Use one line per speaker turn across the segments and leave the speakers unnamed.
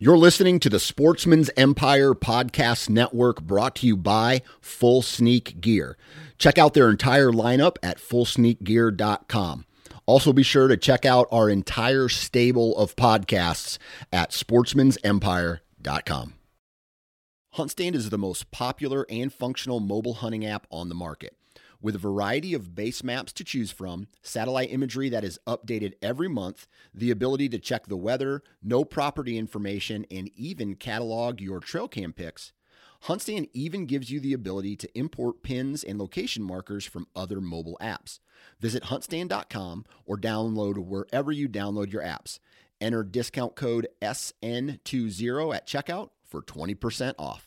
You're listening to the Sportsman's Empire Podcast Network, brought to you by Full Sneak Gear. Check out their entire lineup at fullsneakgear.com. Also be sure to check out our entire stable of podcasts at sportsmansempire.com. HuntStand is the most popular and functional mobile hunting app on the market. With a variety of base maps to choose from, satellite imagery that is updated every month, the ability to check the weather, know property information, and even catalog your trail cam pics, HuntStand even gives you the ability to import pins and location markers from other mobile apps. Visit huntstand.com or download wherever you download your apps. Enter discount code SN20 at checkout for 20% off.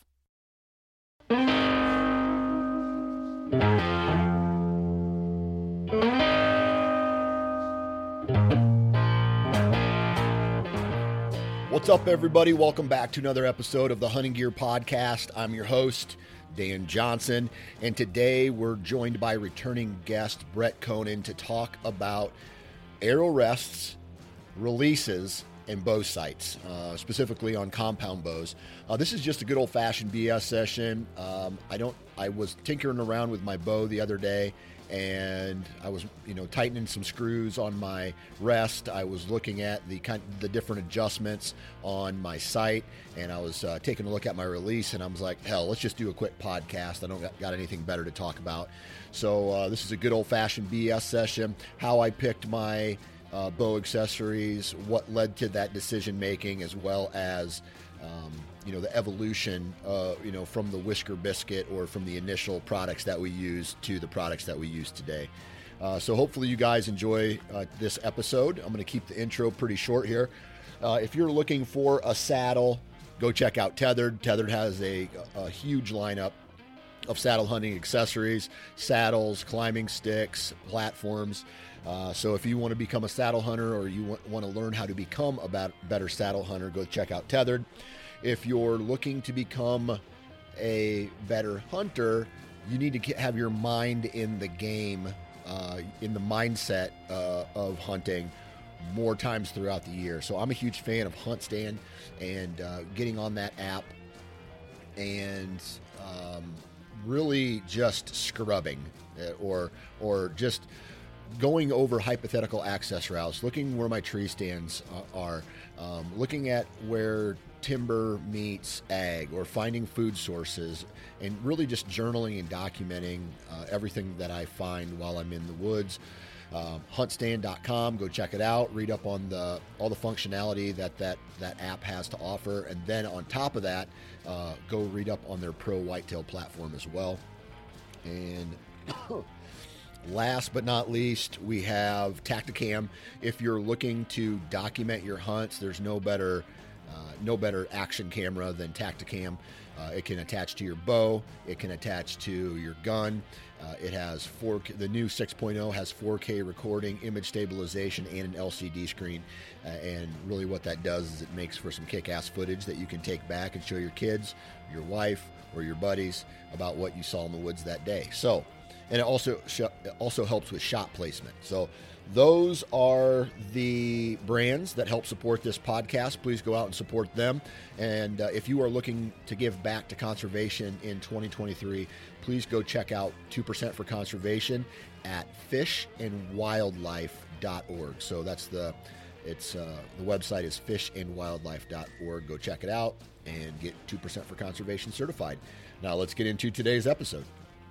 What's up, everybody? Welcome back to another episode of the Hunting Gear Podcast. I'm your host, Dan Johnson, and today we're joined by returning guest Brett Conan to talk about arrow rests, releases, and bow sights, specifically on compound bows. This is just a good old-fashioned BS session. I was tinkering around with my bow the other day, and I was, tightening some screws on my rest. I was looking at the different adjustments on my sight, and I was taking a look at my release, and I was like, hell, let's just do a quick podcast. I don't got anything better to talk about. So this is a good old-fashioned BS session, how I picked my bow accessories, what led to that decision making, as well as the evolution from the Whisker Biscuit, or from the initial products that we used to the products that we use today. So hopefully you guys enjoy this episode. I'm going to keep the intro pretty short here. If you're looking for a saddle, go check out Tethered. Tethered has a huge lineup of saddle hunting accessories, saddles, climbing sticks, platforms. So if you want to become a saddle hunter, or you want to learn how to become a better saddle hunter, go check out Tethered. If you're looking to become a better hunter, you need to have your mind in the game, in the mindset of hunting more times throughout the year. So I'm a huge fan of HuntStand, and getting on that app and really just scrubbing or just going over hypothetical access routes, looking where my tree stands are, looking at where timber meets ag, or finding food sources, and really just journaling and documenting everything that I find while I'm in the woods. Huntstand.com, go check it out, read up on all the functionality that app has to offer, and then on top of that, go read up on their Pro Whitetail platform as well. And last but not least, we have Tactacam. If you're looking to document your hunts, there's no better action camera than Tactacam. It can attach to your bow. It can attach to your gun. It has 4K. The new 6.0 has 4K recording, image stabilization, and an LCD screen. And really what that does is it makes for some kick-ass footage that you can take back and show your kids, your wife, or your buddies about what you saw in the woods that day. So, and it also helps with shot placement. So those are the brands that help support this podcast. Please go out and support them. And if you are looking to give back to conservation in 2023, please go check out 2% for Conservation at fishandwildlife.org. So that's the website is fishandwildlife.org. Go check it out and get 2% for Conservation certified. Now let's get into today's episode.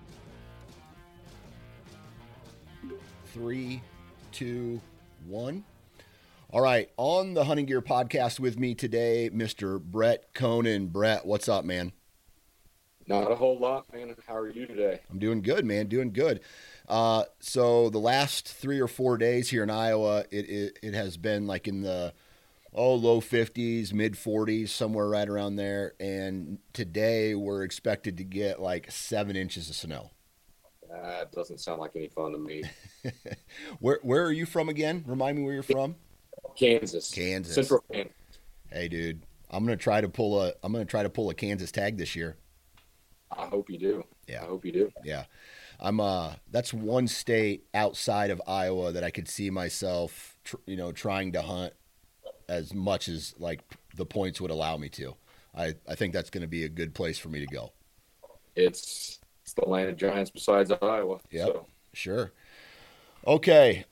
3, 2, 1. All right, on the Hunting Gear Podcast with me today, Mr. Brett Conan. Brett, what's up, man?
Not a whole lot, man. How are you today?
I'm doing good, man. Doing good. So the last 3 or 4 days here in Iowa, it has been like in the low 50s, mid 40s, somewhere right around there. And today we're expected to get like 7 inches of snow.
That doesn't sound like any fun to me.
Where are you from again? Remind me where you're from.
Kansas. Central Kansas.
Hey, dude, I'm gonna try to pull a Kansas tag this year.
I hope you do.
Yeah.
I hope you do.
Yeah. That's one state outside of Iowa that I could see myself, trying to hunt as much as like the points would allow me to. I think that's going to be a good place for me to go.
It's the land of giants besides Iowa.
Yep,
So
sure. Okay.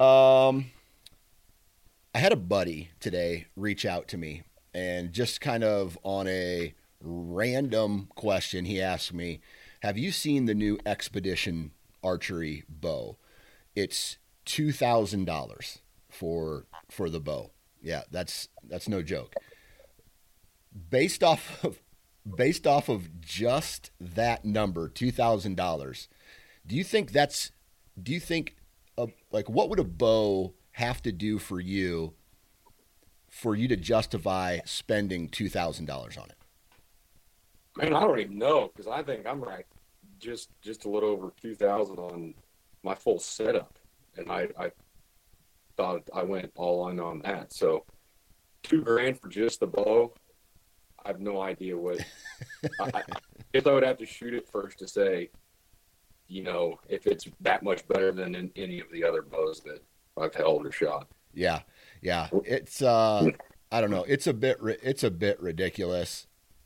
I had a buddy today reach out to me, and just kind of on a random question, he asked me, "Have you seen the new Expedition archery bow? It's $2,000 for the bow. Yeah, that's no joke. Based off of just that number, $2,000. Do you think that's do you think like what would a bow have to do for you to justify spending $2,000 on it?
man, I don't even know because I think I'm right just a little over 2,000 on my full setup, and I thought I went all in on that. So 2 grand for just the bow. I have no idea what. I guess I would have to shoot it first to say, if it's that much better than in any of the other bows that I've held or shot.
Yeah, yeah. It's I don't know. It's a bit ridiculous.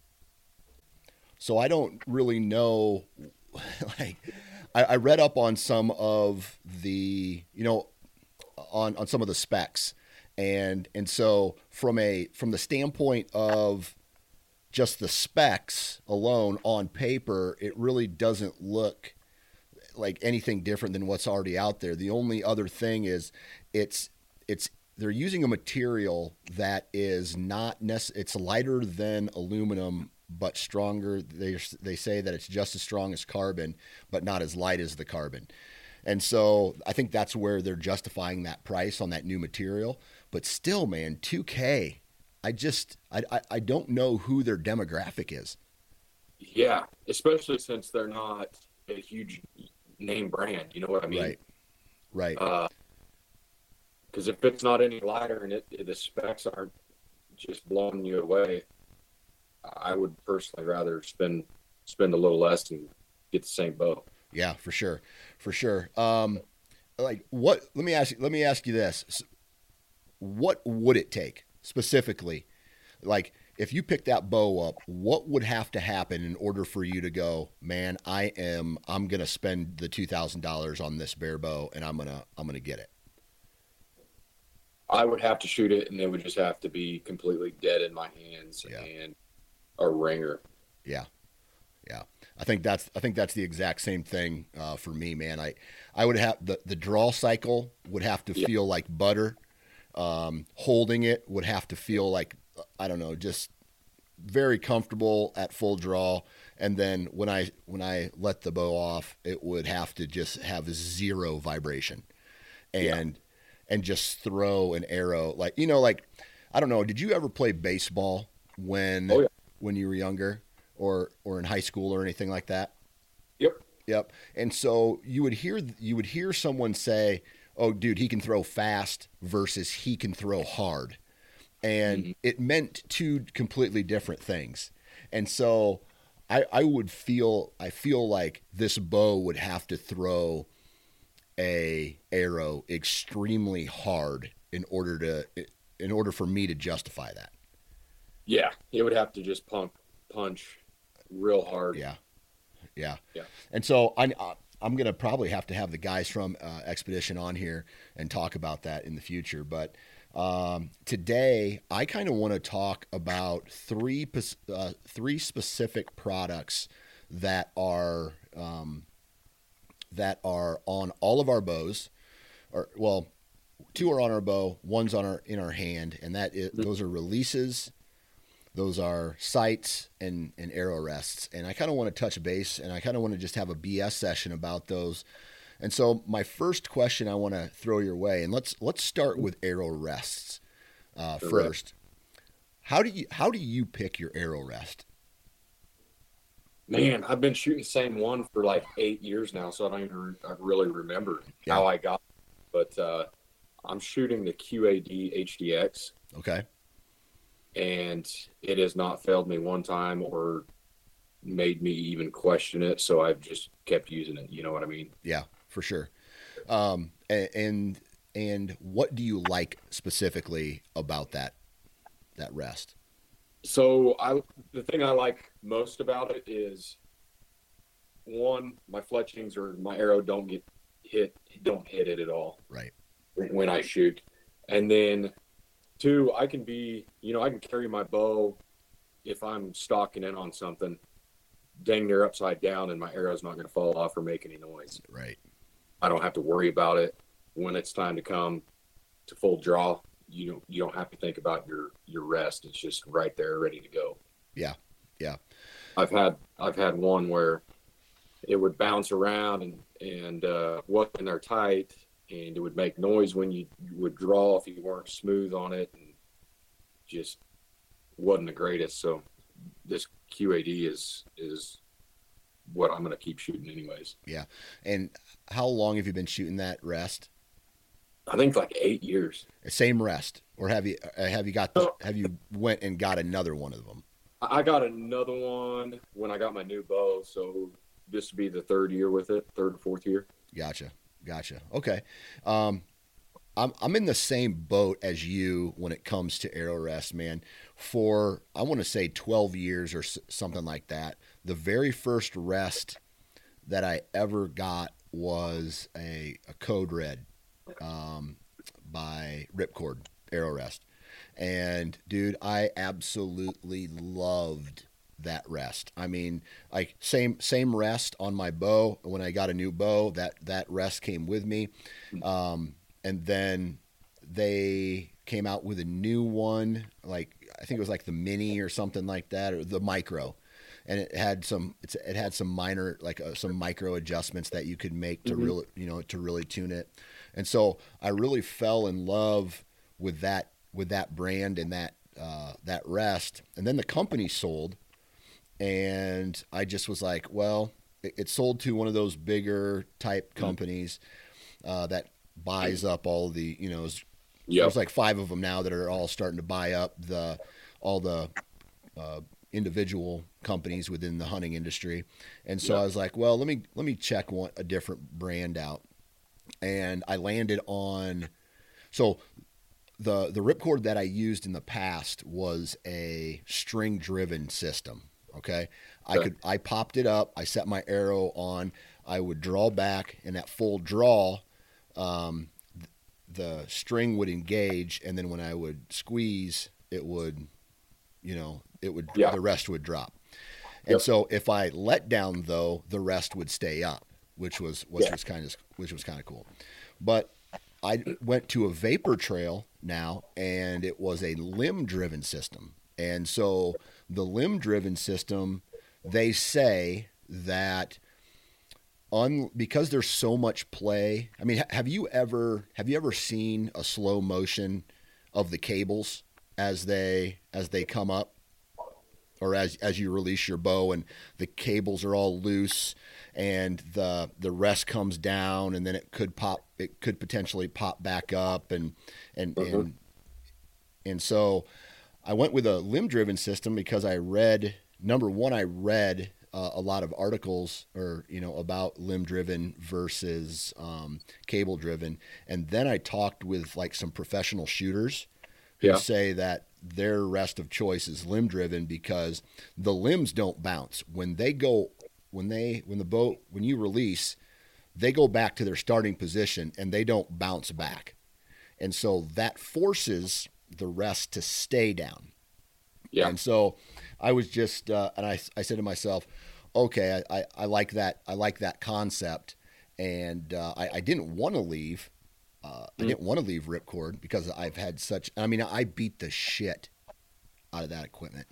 So I don't really know. Like, I read up on some of the on some of the specs, and so from the standpoint of just the specs alone on paper, it really doesn't look like anything different than what's already out there. The only other thing is it's they're using a material that is not it's lighter than aluminum but stronger. They say that it's just as strong as carbon but not as light as the carbon. And so I think that's where they're justifying that price on that new material. But still, man, $2K. I don't know who their demographic is.
Yeah, especially since they're not a huge name brand. You know what I mean?
Right.
Because if it's not any lighter and the specs aren't just blowing you away, I would personally rather spend a little less and get the same bow.
Yeah, for sure. Like what? Let me ask you this: what would it take specifically? Like, if you pick that bow up, what would have to happen in order for you to go, man, I'm going to spend the $2,000 on this bear bow and I'm going to get it?
I would have to shoot it and it would just have to be completely dead in my hands and a ringer.
Yeah. Yeah. I think that's the exact same thing for me, man. I would have the draw cycle would have to feel like butter. Holding it would have to feel like, I don't know, just very comfortable at full draw. And then when I let the bow off, it would have to just have zero vibration and just throw an arrow. Like, I don't know. Did you ever play baseball when you were younger or in high school or anything like that? Yep. And so you would hear someone say, "Oh, dude, he can throw fast," versus "he can throw hard." And it meant two completely different things. And so I feel like this bow would have to throw a arrow extremely hard in order for me to justify that.
Yeah, it would have to just punch real hard.
Yeah. And so I'm going to probably have to have the guys from Expedition on here and talk about that in the future. But today, I kind of want to talk about three specific products that are on all of our bows. Well, 2 are on our bow, 1's in our hand, and those are releases. Those are sights and arrow rests. And I kind of want to touch base, and I kind of want to just have a BS session about those. And so my first question I want to throw your way, and let's start with arrow rests first. How do you pick your arrow rest?
Man, I've been shooting the same one for like 8 years now, so I don't even really remember how I got it. But I'm shooting the QAD HDX.
Okay.
And it has not failed me one time or made me even question it. So I've just kept using it. You know what I mean?
Yeah, for sure. And what do you like specifically about that that rest?
So the thing I like most about it is, one, my fletchings or my arrow don't hit it at all
Right.
when I shoot. And then two, I can carry my bow if I'm stalking in on something dang near upside down, and my arrow's not going to fall off or make any noise.
Right.
I don't have to worry about it when it's time to come to full draw. You don't have to think about your rest. It's just right there, ready to go.
Yeah. Yeah.
I've had one where it would bounce around and wasn't there tight, and it would make noise when you would draw if you weren't smooth on it, and just wasn't the greatest. So this QAD is what I'm going to keep shooting anyways.
Yeah. And how long have you been shooting that rest?
I think like 8 years.
Same rest, or have you went and got another one of them?
I got another one when I got my new bow, so this would be the third year with it, third or fourth year.
Gotcha. Okay. I'm in the same boat as you when it comes to arrow rest, man. For I want to say 12 years or something like that. The very first rest that I ever got was a Code Red by Ripcord arrow rest, and dude, I absolutely loved that rest. I mean, like same rest on my bow. When I got a new bow, that rest came with me. And then they came out with a new one, like I think it was like the mini or something like that, or the micro, and it had some minor, like some micro adjustments that you could make to really tune it. And so I really fell in love with that brand and that rest. And then the company sold, and I just was like, well, it sold to one of those bigger type companies that buys up all the, there's like 5 of them now that are all starting to buy up all the individual companies within the hunting industry. And so I was like, well, let me check a different brand out. And I landed on, so the ripcord that I used in the past was a string driven system. Okay. I popped it up. I set my arrow on, I would draw back, and at full draw, the string would engage, and then when I would squeeze, it would, the rest would drop. And so if I let down, though, the rest would stay up, which was kind of cool. But I went to a vapor trail now, and it was a limb driven system. And so the limb driven system, they say that because there's so much play. I mean, have you ever seen a slow motion of the cables as they come up, or as you release your bow and the cables are all loose and the rest comes down, and then it could potentially pop back up, and so I went with a limb driven system because I read a lot of articles about limb driven versus cable driven. And then I talked with like some professional shooters who say that their rest of choice is limb driven because the limbs don't bounce when you release, they go back to their starting position and they don't bounce back. And so that forces the rest to stay down. Yeah. And so I was just, and I said to myself, okay, I like that. I like that concept. And I didn't want to leave. I didn't want to leave Ripcord because I've had I beat the shit out of that equipment.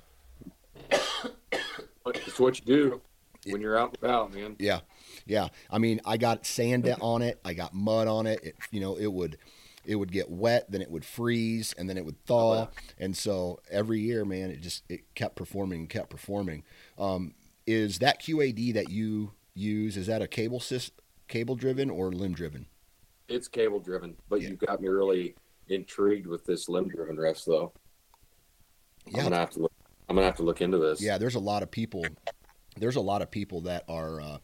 It's what you do when you're out and about, man.
Yeah. Yeah. I mean, I got sand on it. I got mud on it. It would get wet, then it would freeze, and then it would thaw. And so every year, man, it kept performing. Is that QAD that you use, is that a cable driven or limb driven?
It's cable driven, but you got me really intrigued with this limb driven rest, though. Yeah. I'm gonna have to look into this.
Yeah, there's a lot of people that are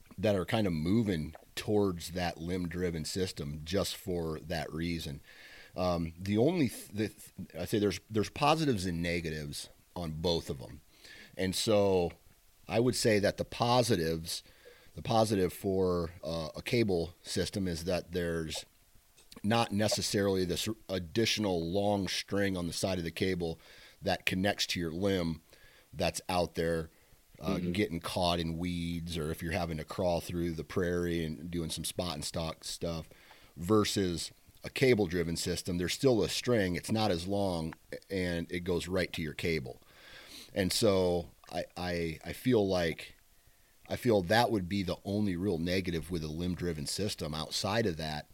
kind of moving towards that limb driven system just for that reason. The only I say there's positives and negatives on both of them, and so I would say that the positive for a cable system is that there's not necessarily this additional long string on the side of the cable that connects to your limb that's out there getting caught in weeds, or if you're having to crawl through the prairie and doing some spot and stock stuff versus a cable driven system. There's still a string, it's not as long, and it goes right to your cable. And so I feel that would be the only real negative with a limb driven system. Outside of that,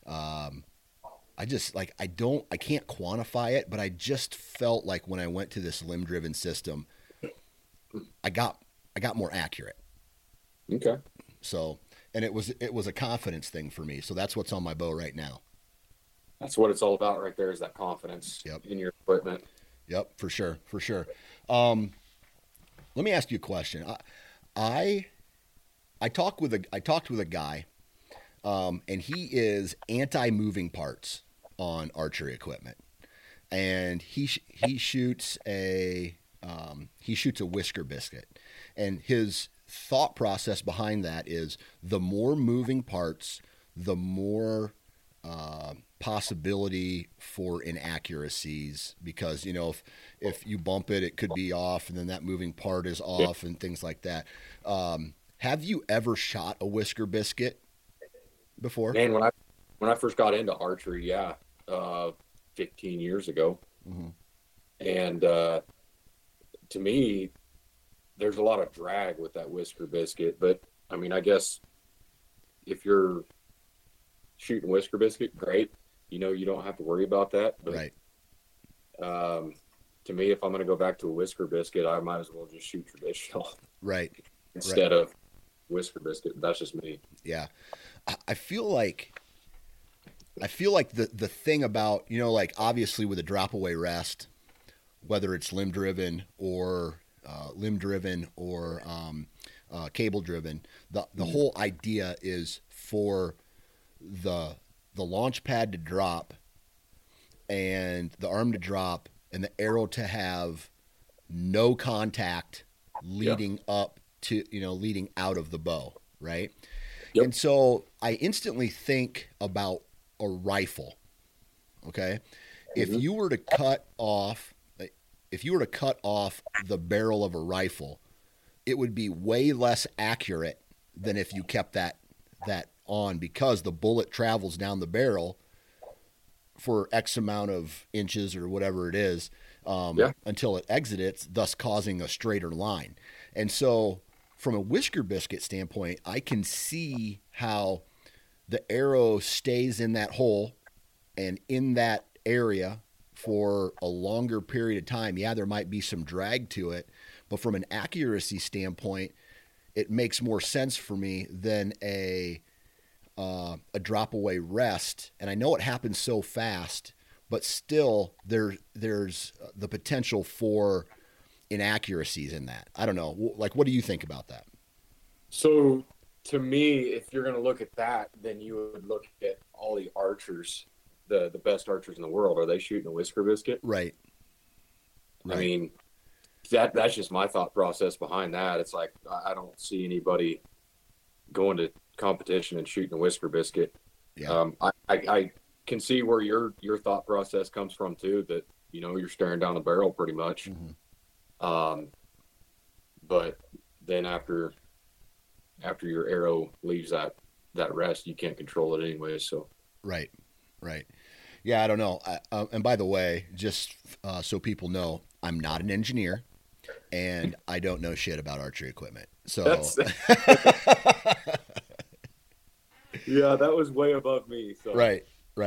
I just like I can't quantify it, but I just felt like when I went to this limb driven system, I got more accurate.
Okay.
So, and it was a confidence thing for me. So that's what's on my bow right now.
That's what it's all about right there, is that confidence in your equipment.
Yep, for sure. Let me ask you a question. I talked with a guy, and he is anti-moving parts on archery equipment, and he shoots a whisker biscuit, and his thought process behind that is the more moving parts, the more possibility for inaccuracies, because if you bump it, it could be off, and then that moving part is off, and things like that. Have you ever shot a whisker biscuit before?
Man, when I first got into archery, 15 years ago, and to me, there's a lot of drag with that whisker biscuit. But I mean, I guess if you're shooting whisker biscuit, great. You don't have to worry about that. But
right.
To me, if I'm going to go back to a whisker biscuit, I might as well just shoot traditional.
Right.
Instead of whisker biscuit. That's just me.
Yeah. I feel like the thing about, like obviously with a drop away rest, whether it's limb driven or cable driven, the whole idea is for the launch pad to drop and the arm to drop and the arrow to have no contact leading up to, leading out of the bow, right? Yep. And so I instantly think about a rifle. Okay. If you were to cut off the barrel of a rifle, it would be way less accurate than if you kept that on, because the bullet travels down the barrel for X amount of inches or whatever it is until it exits, thus causing a straighter line. And so from a whisker biscuit standpoint, I can see how the arrow stays in that hole and in that area for a longer period of time. Yeah, there might be some drag to it, but from an accuracy standpoint, it makes more sense for me than a drop away rest. And I know it happens so fast, but still there's the potential for inaccuracies in that. I don't know. Like, what do you think about that?
So to me, if you're going to look at that, then you would look at all the archers, the best archers in the world. Are they shooting a whisker biscuit?
Right.
I mean, that's just my thought process behind that. It's like, I don't see anybody going to competition and shooting a whisker biscuit. Yeah. I can see where your thought process comes from too, that, you're staring down the barrel pretty much. But then after your arrow leaves that rest, you can't control it anyway. So. Right.
Yeah. I don't know. And by the way, just so people know, I'm not an engineer and I don't know shit about archery equipment. So
yeah, that was way above me. So.
Right.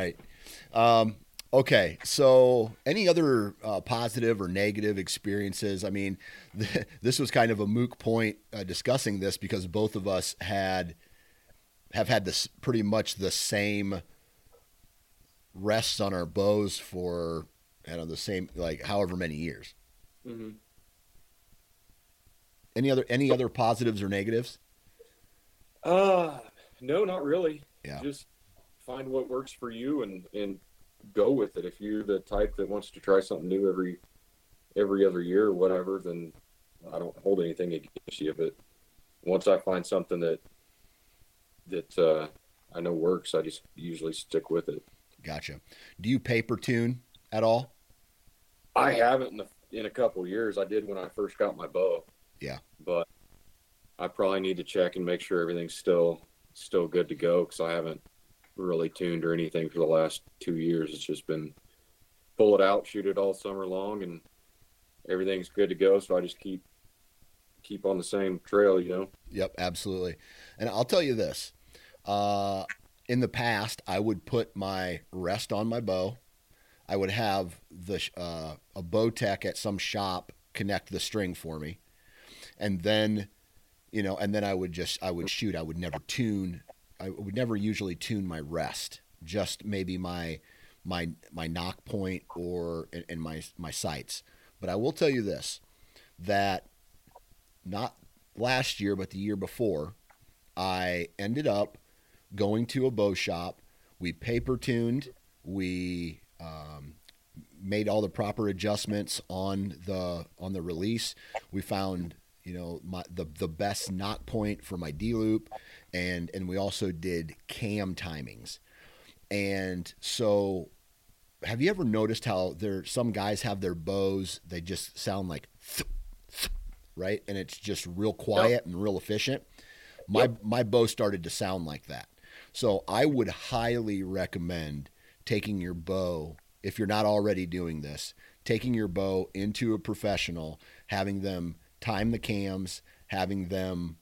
Okay. So any other positive or negative experiences? I mean, this was kind of a moot point discussing this, because both of us have had this pretty much the same rests on our bows for, the same, like however many years. Mm-hmm. Any other positives or negatives?
No, not really.
Yeah.
Just find what works for you and go with it. If you're the type that wants to try something new every other year or whatever, then I don't hold anything against you. But once I find something that I know works, I just usually stick with it.
Gotcha. Do you paper tune at all?
I haven't in a couple of years. I did when I first got my bow.
Yeah.
But I probably need to check and make sure everything's still good to go, because I haven't really tuned or anything for the last 2 years. It's just been pull it out, shoot it all summer long, and everything's good to go. So I just keep on the same trail.
Yep, absolutely. And I'll tell you this. In the past, I would put my rest on my bow. I would have a bow tech at some shop connect the string for me, and then I would shoot. I would never tune. I would never usually tune my rest. Just maybe my knock point or and my sights. But I will tell you this, that not last year, but the year before, I ended up going to a bow shop. We paper tuned. We made all the proper adjustments on the release. We found the best knock point for my D loop, and we also did cam timings. And so, have you ever noticed how some guys have their bows? They just sound like right, and it's just real quiet and real efficient. My bow started to sound like that. So I would highly recommend taking your bow, if you're not already doing this, taking your bow into a professional, having them time the cams, having them,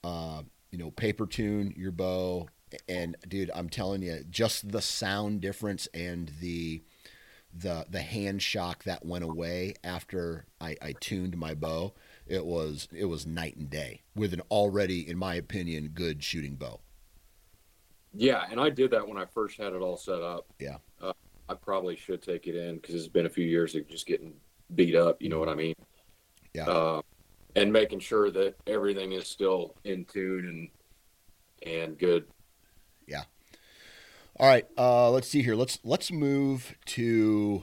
paper tune your bow. And dude, I'm telling you, just the sound difference and the hand shock that went away after I tuned my bow, it was night and day with an already, in my opinion, good shooting bow.
Yeah, and I did that when I first had it all set up.
Yeah.
I probably should take it in, because it's been a few years of just getting beat up. You know what I mean?
Yeah.
And making sure that everything is still in tune and good.
Yeah. All right. Let's see here. Let's move to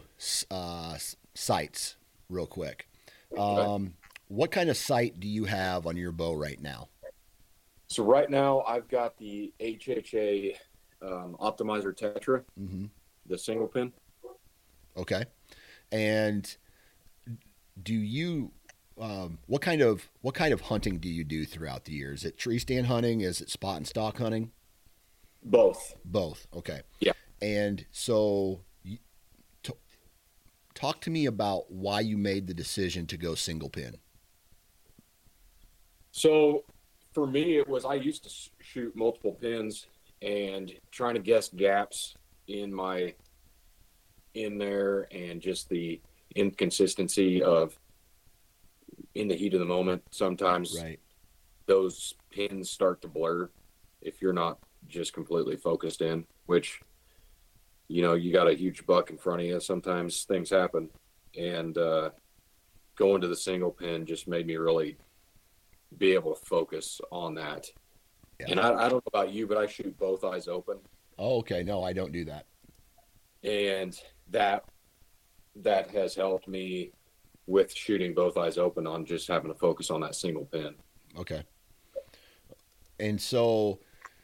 sights real quick.
Okay.
What kind of sight do you have on your bow right now?
So right now I've got the HHA Optimizer Tetra, the single pin.
Okay. And do you what kind of hunting do you do throughout the year? Is it tree stand hunting? Is it spot and stock hunting?
Both.
Both. Okay.
Yeah.
And so talk to me about why you made the decision to go single pin.
So for me, it was, I used to shoot multiple pins and trying to guess gaps in there, and just the inconsistency of, in the heat of the moment, sometimes
Right.
those pins start to blur if you're not just completely focused in, which, you got a huge buck in front of you. Sometimes things happen, and going to the single pin just made me really be able to focus on that. Yeah. And I don't know about you, but I shoot both eyes open.
Oh, okay. No, I don't do that.
And that has helped me with shooting both eyes open, on just having to focus on that single pin.
Okay. And so,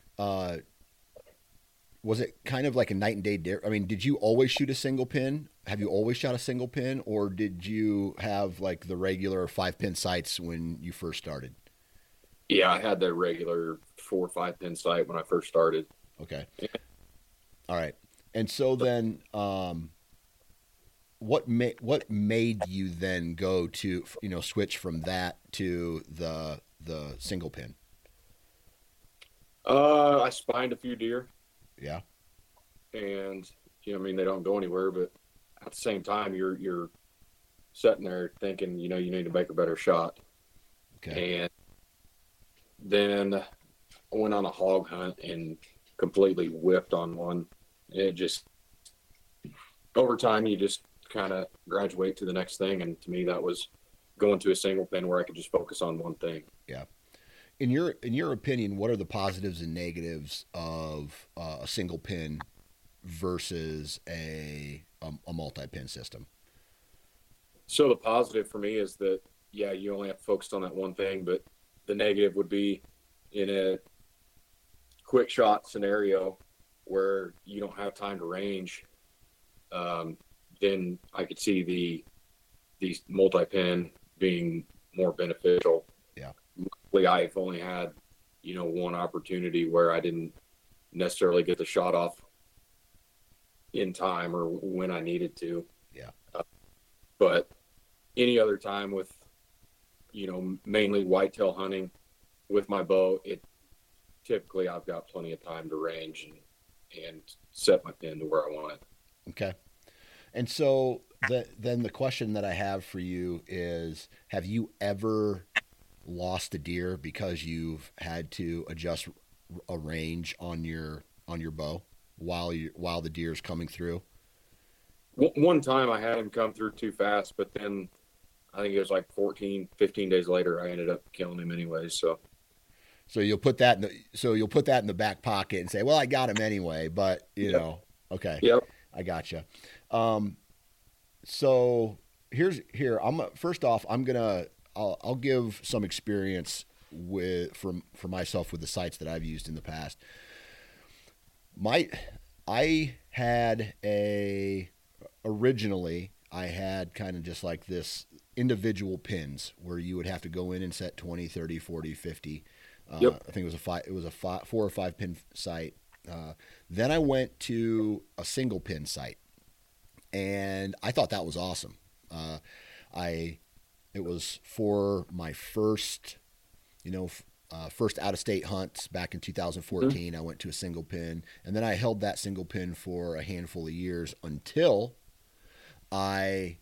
was it kind of like a night and day difference? I mean, did you always shoot a single pin? Have you always shot a single pin, or did you have like the regular 5-pin sights when you first started?
Yeah, I had the regular 4 or 5-pin sight when I first started.
Okay. All right. And so then, what made you then go to, switch from that to the single pin?
I spined a few deer.
Yeah.
And they don't go anywhere, but at the same time, you're sitting there thinking, you need to make a better shot.
Okay.
And then I went on a hog hunt and completely whipped on one. It just, over time, you just kind of graduate to the next thing. And to me, that was going to a single pin where I could just focus on one thing.
Yeah. In your opinion, what are the positives and negatives of a single pin versus a multi-pin system?
So the positive for me is that, yeah, you only have to focus on that one thing, but the negative would be in a quick shot scenario where you don't have time to range, then I could see these multi-pin being more beneficial.
Yeah.
Luckily, I've only had, one opportunity where I didn't necessarily get the shot off in time or when I needed to.
Yeah.
But any other time with, mainly whitetail hunting with my bow, typically I've got plenty of time to range and set my pin to where I want it.
Okay. And so then the question that I have for you is, have you ever lost a deer because you've had to adjust a range on your bow while the deer's coming through?
One time I had him come through too fast, but then I think it was like 14, 15 days later, I ended up killing him anyway.
So you'll put that in the back pocket and say, well, I got him anyway, but okay.
Yep.
I gotcha. So first off, I'll give some experience for myself with the sights that I've used in the past. Originally I had kind of just like this individual pins where you would have to go in and set 20, 30, 40, 50.
Yep.
I think it was a 4 or 5 pin sight. Then I went to a single pin sight, and I thought that was awesome. It was for my first out of state hunts back in 2014. Mm-hmm. I went to a single pin, and then I held that single pin for a handful of years until I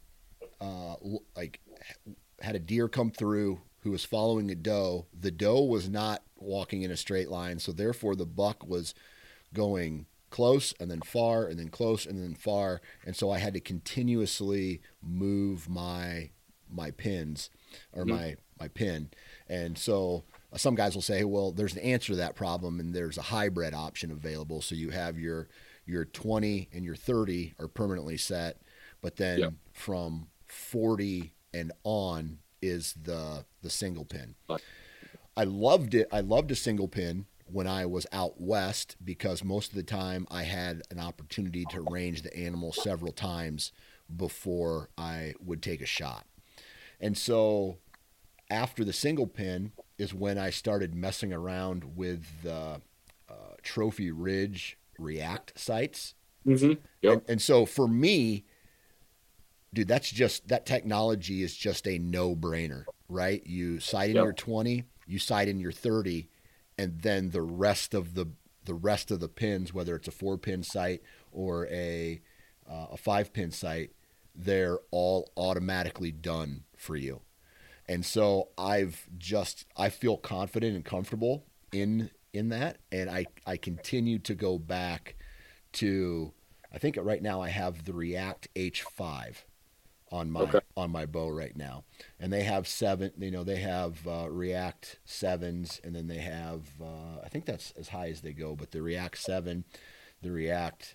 had a deer come through who was following a doe. The doe was not walking in a straight line, so therefore the buck was going close and then far and then close and then far, and so I had to continuously move my pins or
mm-hmm.
my pin. And so some guys will say, well, there's an answer to that problem, and there's a hybrid option available. So you have your 20 and your 30 are permanently set, but then from 40 and on is the single pin. I loved it. I loved a single pin when I was out west because most of the time I had an opportunity to range the animal several times before I would take a shot. And so after the single pin is when I started messing around with the Trophy Ridge React sights.
Mm-hmm. Yep.
And so for me, dude, that technology is just a no-brainer, right? You sight in your 20, you sight in your 30, and then the rest of the pins, whether it's a 4-pin sight or a 5-pin sight, they're all automatically done for you. And so I feel confident and comfortable in that, and I continue to go back to, I think right now I have the React H5 on my bow right now, and they have 7. They have React 7s, and then they have I think that's as high as they go, but the React 7, the React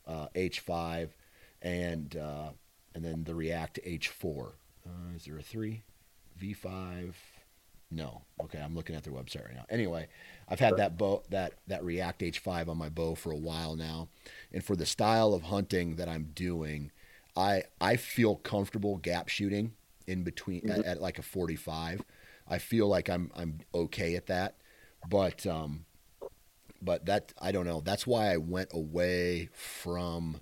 H5, and then the React H4. Is there a 3? V5? No. Okay, I'm looking at their website right now. Anyway, I've had that React H5 on my bow for a while now, and for the style of hunting that I'm doing, I feel comfortable gap shooting in between
mm-hmm.
at like a 45. I feel like I'm okay at that, but that, I don't know. That's why I went away from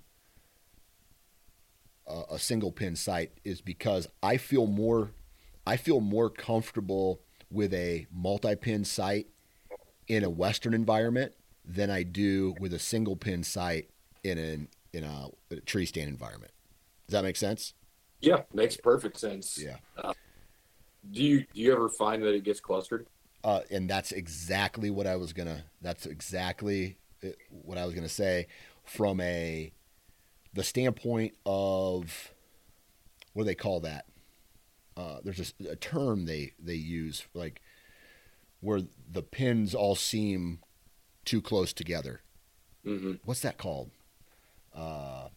a single pin sight, is because I feel more comfortable with a multi-pin sight in a Western environment than I do with a single pin sight in a tree stand environment. Does that make sense?
Yeah, makes perfect sense.
Yeah.
Do you ever find that it gets clustered?
And that's exactly what I was gonna say, from the standpoint of, what do they call that? There's a term they use, like, where the pins all seem too close together.
Mm-hmm.
What's that called? Uh,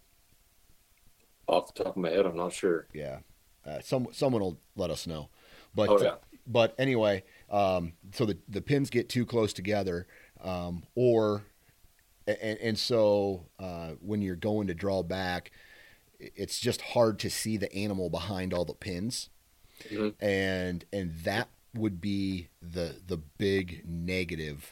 Off the top of my head, I'm not sure.
yeah, someone will let us know.
Oh
But
yeah.
anyway, so the pins get too close together, or and so when you're going to draw back, it's just hard to see the animal behind all the pins,
Hmm.
and that would be the big negative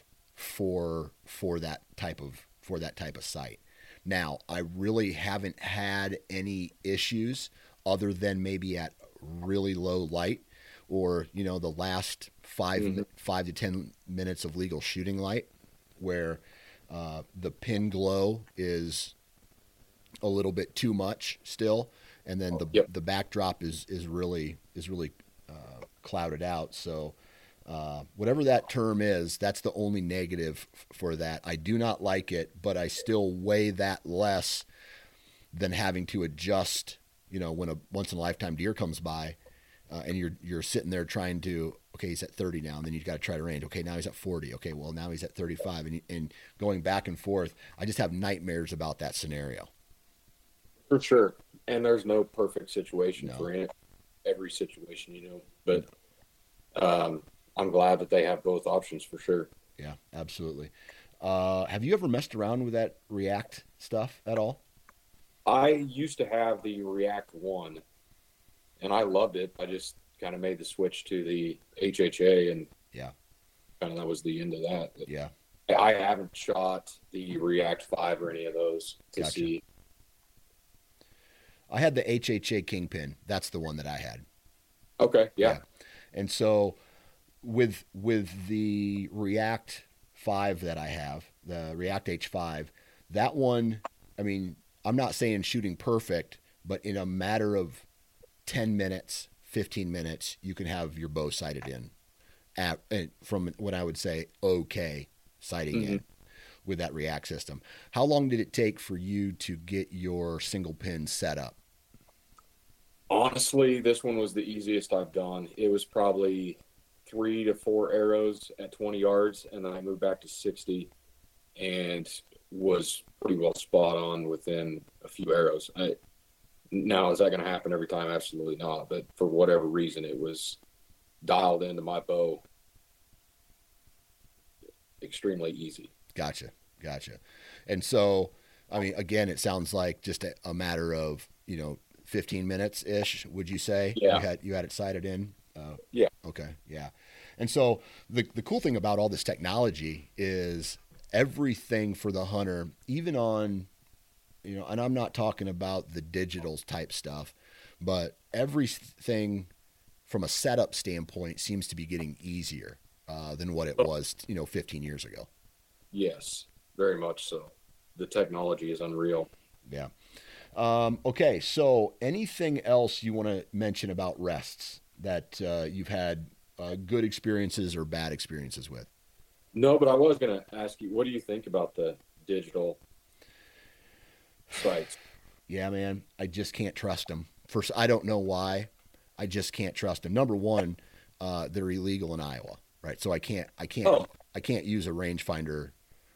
for that type of site. Now, I really haven't had any issues other than maybe at really low light, or the last
Hmm.
5 to 10 minutes of legal shooting light, where the pin glow is a little bit too much still, and then
Yep.
the backdrop is really clouded out. So whatever that term is, that's the only negative for that. I do not like it, but I still weigh that less than having to adjust. When a once in a lifetime deer comes by, and you're sitting there trying to, okay, he's at 30 now, and then you've got to try to range. Okay, now he's at 40. Okay, well now he's at 35, and going back and forth. I just have nightmares about that scenario.
For sure. And there's no perfect situation
No.
for every situation, But I'm glad that they have both options for sure.
Yeah, absolutely. Have you ever messed around with that React stuff at all?
I used to have the React One, and I loved it. I just kind of made the switch to the HHA, and
Yeah,
kind of that was the end of that.
yeah,
I haven't shot the React 5 or any of those to
gotcha.
see.
I had the HHA Kingpin. That's the one that I had.
Okay, yeah.
Yeah, and so with the React 5 that I have, the React H5, that one, I mean, I'm not saying shooting perfect, but in a matter of 10 minutes, 15 minutes, you can have your bow sighted in from what I would say okay sighting
Hmm.
in with that React system. How long did it take for you to get your single pin set up?
Honestly, this one was the easiest I've done. It was probably 3 to 4 arrows at 20 yards, and then I moved back to 60 and was pretty well spot on within a few arrows. Now, is that going to happen every time? Absolutely not. But for whatever reason, it was dialed into my bow extremely easy.
Gotcha, gotcha. And so, I mean, again, it sounds like just a matter of 15 minutes ish. Would you say
Yeah.
you had it sighted in?
Yeah.
Okay, yeah. And so the cool thing about all this technology is everything for the hunter, even on and I'm not talking about the digital type stuff, but everything from a setup standpoint seems to be getting easier than what it was 15 years ago.
Yes, very much so. The technology is unreal.
Yeah. Okay, so anything else you want to mention about rests that you've had good experiences or bad experiences with?
No, but I was going to ask you, what do you think about the digital sites?
Yeah, man, I just can't trust them. First, I don't know why. I just can't trust them. Number one, they're illegal in Iowa, right? So
Oh,
I can't use a rangefinder.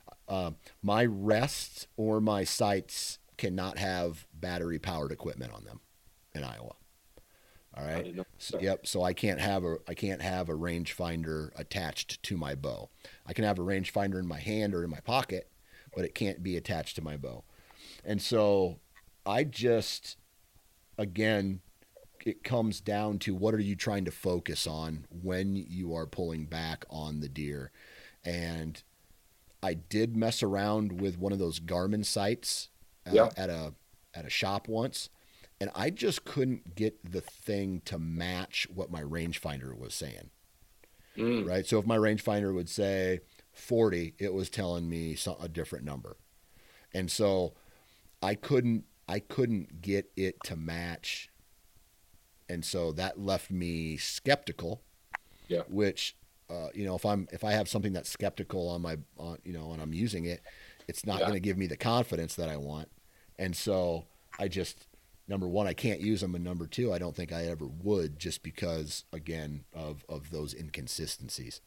My rests or my sites cannot have battery powered equipment on them in Iowa. All
I
right.
didn't know.
So, yep. So I can't have a rangefinder attached to my bow. I can have a rangefinder in my hand or in my pocket, but it can't be attached to my bow. And so I just again, it comes down to what are you trying to focus on when you are pulling back on the deer. And I did mess around with one of those Garmin sites
Yeah.
at a shop once, and I just couldn't get the thing to match what my rangefinder was saying.
Mm.
Right. So if my rangefinder would say 40, it was telling me a different number, and so I couldn't get it to match, and so that left me skeptical.
Yeah.
Which if I have something that's skeptical on my and I'm using it, it's not
Yeah.
going to give me the confidence that I want. And so I just, number one, I can't use them, and number two, I don't think I ever would, just because again of those inconsistencies.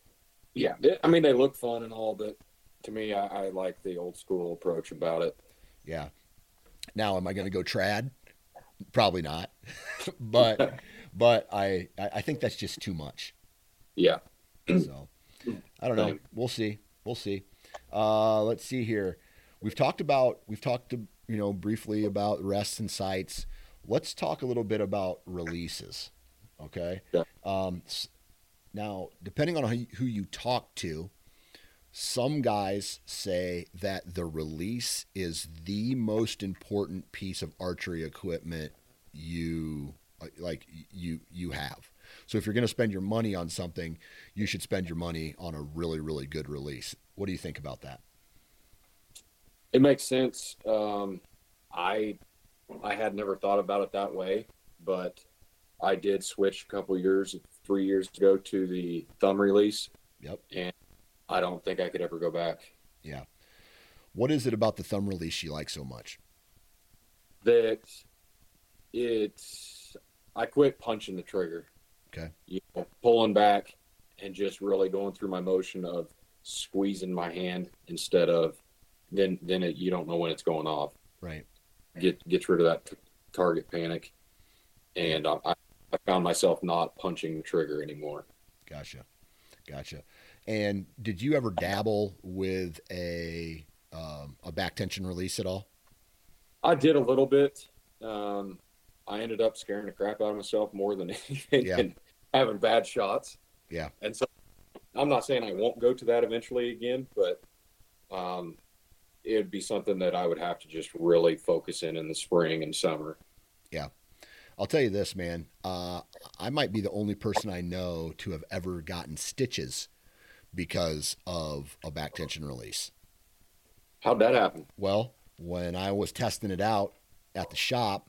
Yeah. I mean, they look fun and all, but to me, I like the old school approach about it.
Yeah. Now, am I going to go trad? Probably not. but I think that's just too much.
Yeah.
So I don't know.
Same.
We'll see. We'll see. Let's see here. We've talked to, briefly about rests and sights. Let's talk a little bit about releases. Okay.
Yeah.
Um, Now, depending on who you talk to, some guys say that the release is the most important piece of archery equipment you have. So if you're going to spend your money on something, you should spend your money on a really really good release. What do you think about that?
It makes sense. I I had never thought about it that way, but I did switch a couple years, 3 years ago, to the thumb release,
Yep.
and I don't think I could ever go back.
Yeah. What is it about the thumb release you like so much?
That it's I quit punching the trigger,
Okay.
pulling back and just really going through my motion of squeezing my hand instead of you don't know when it's going off.
Right.
Gets rid of that target panic, and I found myself not punching the trigger anymore.
Gotcha. Gotcha. And did you ever dabble with a back tension release at all?
I did a little bit. I ended up scaring the crap out of myself more than anything,
Yeah.
and having bad shots.
Yeah.
And so I'm not saying I won't go to that eventually again, but it would be something that I would have to just really focus in the spring and summer.
Yeah. I'll tell you this, man. I might be the only person I know to have ever gotten stitches because of a back tension release.
How'd that happen?
Well, when I was testing it out at the shop,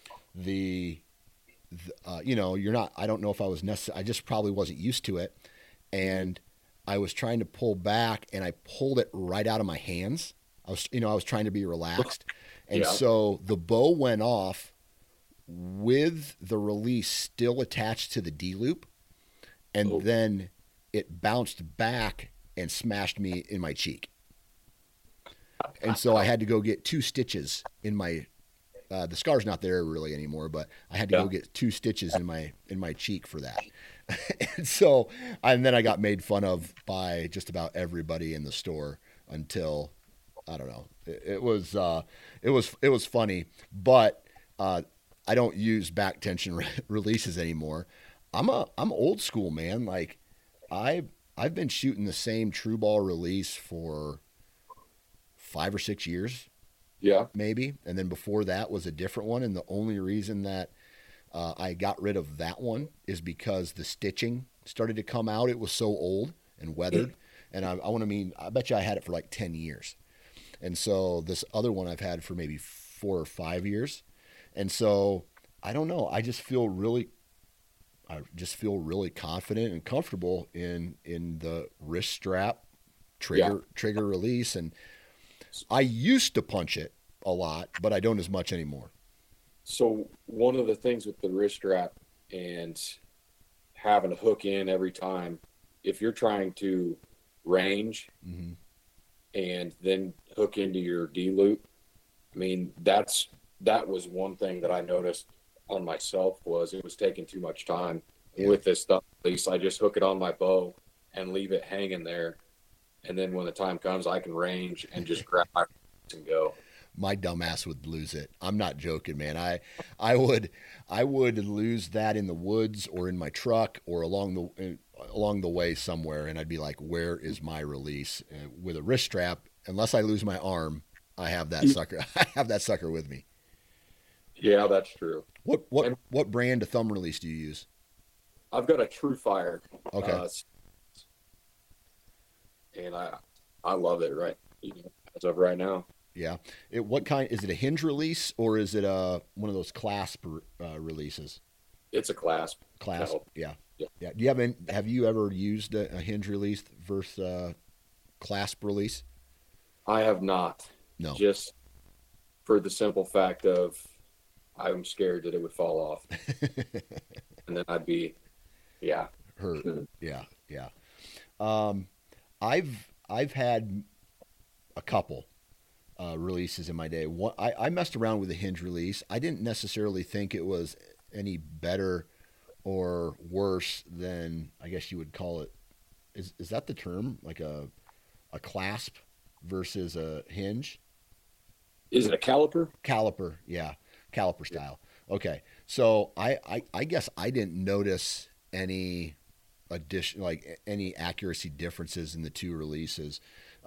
you're not, I don't know if I was necessary. I just probably wasn't used to it. And I was trying to pull back and I pulled it right out of my hands. I was trying to be relaxed. And
Yeah.
so the bow went off with the release still attached to the D loop. And
Oh.
then it bounced back and smashed me in my cheek. And so I had to go get 2 stitches in my, the scar's not there really anymore, but I had to go get 2 stitches in my cheek for that. And then I got made fun of by just about everybody in the store until, I don't know. It was funny, but I don't use back tension releases anymore. I'm old school, man. Like I've been shooting the same true ball release for 5 or 6 years,
Yeah.
maybe, and then before that was a different one. And the only reason that I got rid of that one is because the stitching started to come out. It was so old and weathered, and I bet you I had it for like 10 years. And so this other one I've had for maybe 4 or 5 years. And so I don't know. I just feel really confident and comfortable in the wrist strap trigger release. And I used to punch it a lot, but I don't as much anymore.
So one of the things with the wrist strap and having to hook in every time, if you're trying to range
Mm-hmm.
and then hook into your D loop, I mean that was one thing that I noticed on myself was it was taking too much time with this stuff. At least I just hook it on my bow and leave it hanging there, and then when the time comes, I can range and just grab my and go.
My dumbass would lose it. I'm not joking, man. I would lose that in the woods or in my truck or along the way somewhere, and I'd be like, "Where is my release?" With a wrist strap, unless I lose my arm, I have that sucker. I have that sucker with me.
Yeah, that's true.
What brand of thumb release do you use?
I've got a True Fire.
Okay.
And I love it as of right now.
Yeah. What kind is it? A hinge release or is it one of those clasp releases?
It's a clasp.
Clasp.
No.
Yeah.
Yeah.
Yeah. Have you ever used a hinge release versus clasp release?
I have not.
No.
Just for the simple fact of I'm scared that it would fall off. And then I'd be, yeah.
Hurt. Yeah. Yeah. I've had a couple releases in my day. I messed around with a hinge release. I didn't necessarily think it was any better or worse than, I guess you would call it. Is that the term? Like a clasp versus a hinge?
Is it a caliper?
Caliper, yeah, caliper style. Okay, so I guess I didn't notice any addition, like any accuracy differences in the two releases.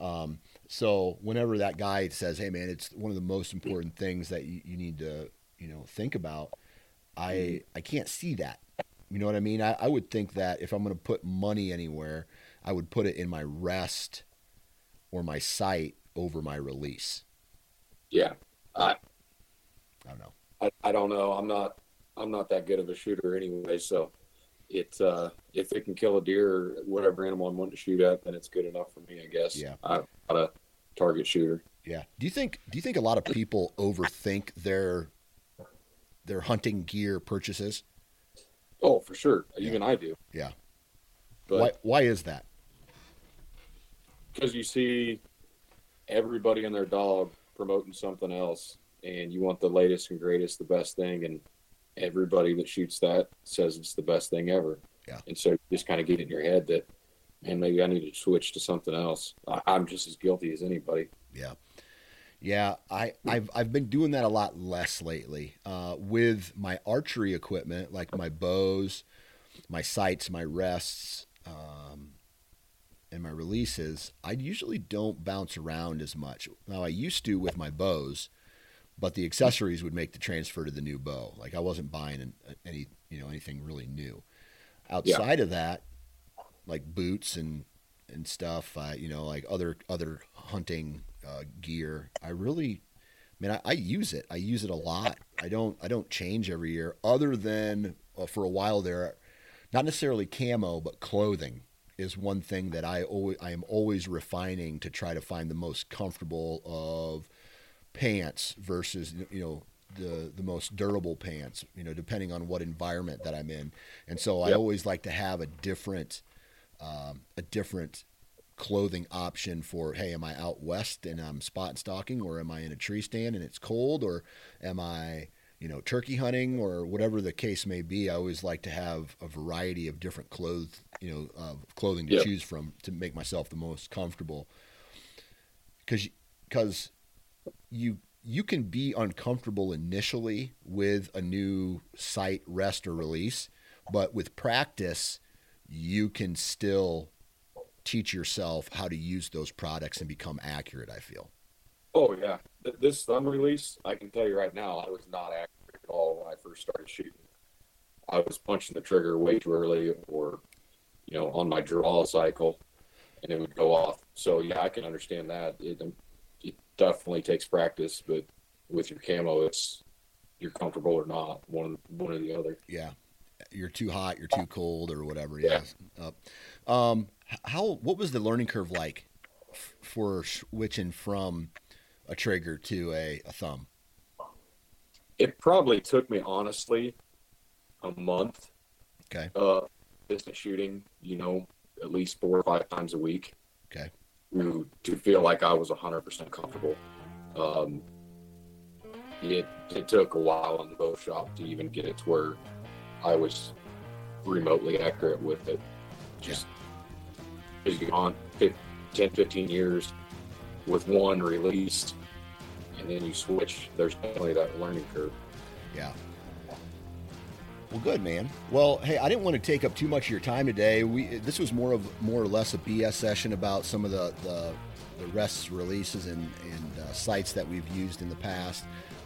So whenever that guy says, "Hey man, it's one of the most important things that you need to think about," I can't see that. You know what I mean? I would think that if I'm going to put money anywhere, I would put it in my rest or my sight over my release.
Yeah, I
don't know.
I don't know. I'm not that good of a shooter anyway. So it if it can kill a deer or whatever animal I'm wanting to shoot at, then it's good enough for me, I guess.
Yeah.
I'm not a target shooter.
Yeah. Do you think a lot of people overthink their hunting gear purchases?
Oh, for sure.
Yeah.
Even I do.
Yeah.
But
why is that?
Because you see everybody and their dog promoting something else, and you want the latest and greatest, the best thing, and everybody that shoots that says it's the best thing ever.
Yeah.
And so you just kind of get in your head that, man, maybe I need to switch to something else. I'm just as guilty as anybody.
Yeah. Yeah, I've been doing that a lot less lately with my archery equipment, like my bows, my sights, my rests, and my releases. I usually don't bounce around as much. Now I used to with my bows, but the accessories would make the transfer to the new bow. Like I wasn't buying anything really new. Outside of that, like boots and stuff, like other hunting gear. I use it. I use it a lot. I don't change every year, other than for a while there, not necessarily camo, but clothing is one thing that I am always refining to try to find the most comfortable of pants versus the most durable pants, depending on what environment that I'm in. And so I always like to have a different clothing option for, hey, am I out west and I'm spot and stalking, or am I in a tree stand and it's cold, or am I, turkey hunting, or whatever the case may be. I always like to have a variety of different clothing to choose from to make myself the most comfortable. Because you can be uncomfortable initially with a new sight, rest, or release, but with practice, you can still teach yourself how to use those products and become accurate, I feel.
Oh, yeah. This thumb release, I can tell you right now, I was not accurate at all when I first started shooting. I was punching the trigger way too early, or, on my draw cycle, and it would go off. So, yeah, I can understand that. It definitely takes practice, but with your camo, it's you're comfortable or not, one or the other.
Yeah. You're too hot, you're too cold, or whatever.
Yeah.
What was the learning curve like for switching from a trigger to a thumb?
It probably took me, honestly, a month.
Okay.
Distance shooting, at least 4 or 5 times a week.
Okay.
To feel like I was 100% comfortable. It took a while in the bow shop to even get it to where I was remotely accurate with it. Just because you've gone 10, 15 years with one release, and then you switch, there's definitely that learning curve.
Yeah. Well, good, man. Well, hey, I didn't want to take up too much of your time today. This was more or less a BS session about some of the rests, releases, and sites that we've used in the past.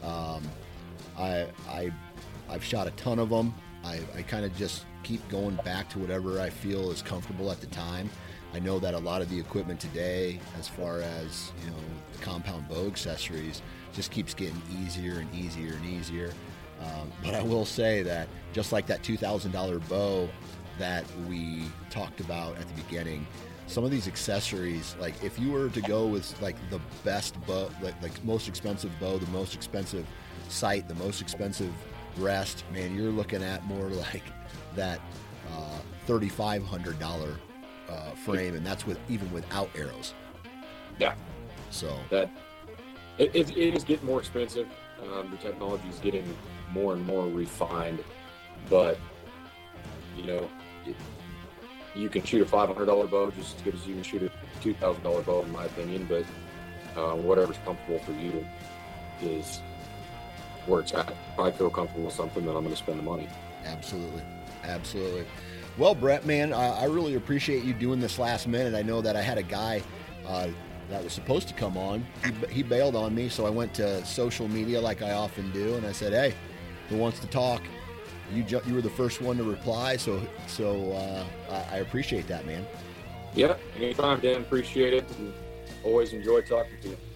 I've shot a ton of them. I kind of just keep going back to whatever I feel is comfortable at the time. I know that a lot of the equipment today, as far as the compound bow accessories, just keeps getting easier and easier and easier. But I will say that just like that $2,000 bow that we talked about at the beginning, some of these accessories, like if you were to go with like the best bow, like most expensive bow, the most expensive sight, the most expensive rest, man, you're looking at more like that $3,500 frame, and that's even without arrows.
Yeah.
So
It is getting more expensive. The technology is getting more and more refined, but you know, you can shoot a $500 bow just as good as you can shoot a $2,000 bow, in my opinion. But whatever's comfortable for you is where it's at. If I feel comfortable with something, then I'm going to spend the money.
Absolutely. Absolutely. Well, Brett, man, I really appreciate you doing this last minute. I know that I had a guy that was supposed to come on. He bailed on me, so I went to social media like I often do, and I said, hey, who wants to talk? You were the first one to reply, so I appreciate that, man.
Yeah, anytime, Dan. Appreciate it, and always enjoy talking to you.